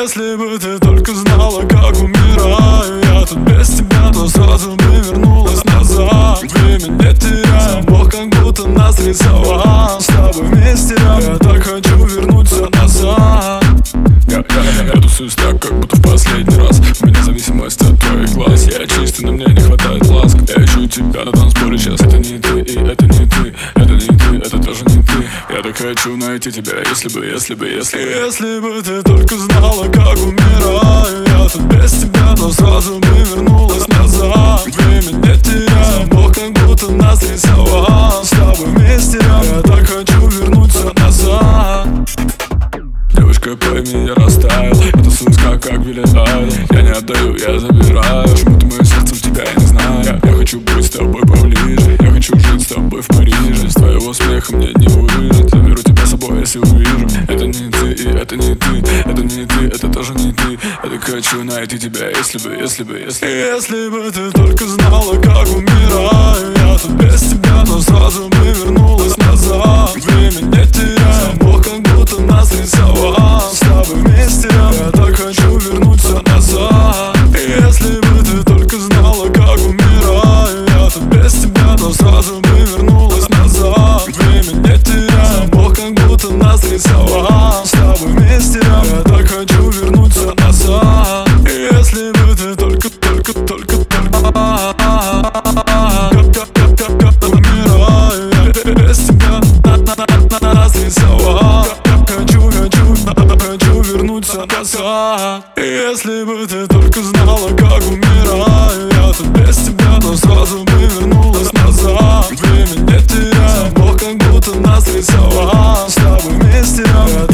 Если бы ты только знала, как умираю я тут без тебя, то сразу бы вернулась назад. Время не теряем, Бог как будто нас рисовал. С тобой вместе я так хочу вернуться назад. Я тусуюсь так, как будто в последний раз. У меня зависимость от твоих глаз. Я чистый, но мне не хватает ласк. Я ищу тебя на танцполе сейчас. Это не ты, и это не ты. Это не ты, это тоже не ты. Я так хочу найти тебя, если бы. Если бы ты только знала, как умираю я тут без тебя, то сразу бы вернулась назад. Время не теряем, Бог как будто нас рисовал. С тобой вместе я так хочу вернуться назад. Девушка, пойми, я растаял. Я тусуюсь как Билли Айлиш. Я не отдаю, я забираю. Почему-то моим сердцем тебя я не знаю. Я хочу быть с тобой поближе. Я хочу жить с тобой в Париже. С твоего смеха мне не выжить. Заберу тебя с собой, если увижу. Это не ты, и это не ты. Это не ты, это тоже не ты. Я так хочу найти тебя, если бы. Если бы ты только знала, как умираю я тут без тебя, то сразу бы вернулась назад. Время не теряем, Бог как будто нас рисовал. С тобой вместе я так хочу вернуться назад. Если бы ты только знала, как умираю я тут без тебя, то сразу бы вернулась назад. Время не теряем, Бог как будто нас рисовал. С тобой вместе я так хочу вернуться назад. Если бы ты только умираю я без тебя, нас рисовал. Хочу вернуться назад. Если бы ты только знала, как умираю я тут без тебя, то сразу бы вернулась назад. Время не теряем, Бог как будто нас рисовал. С тобой вместе я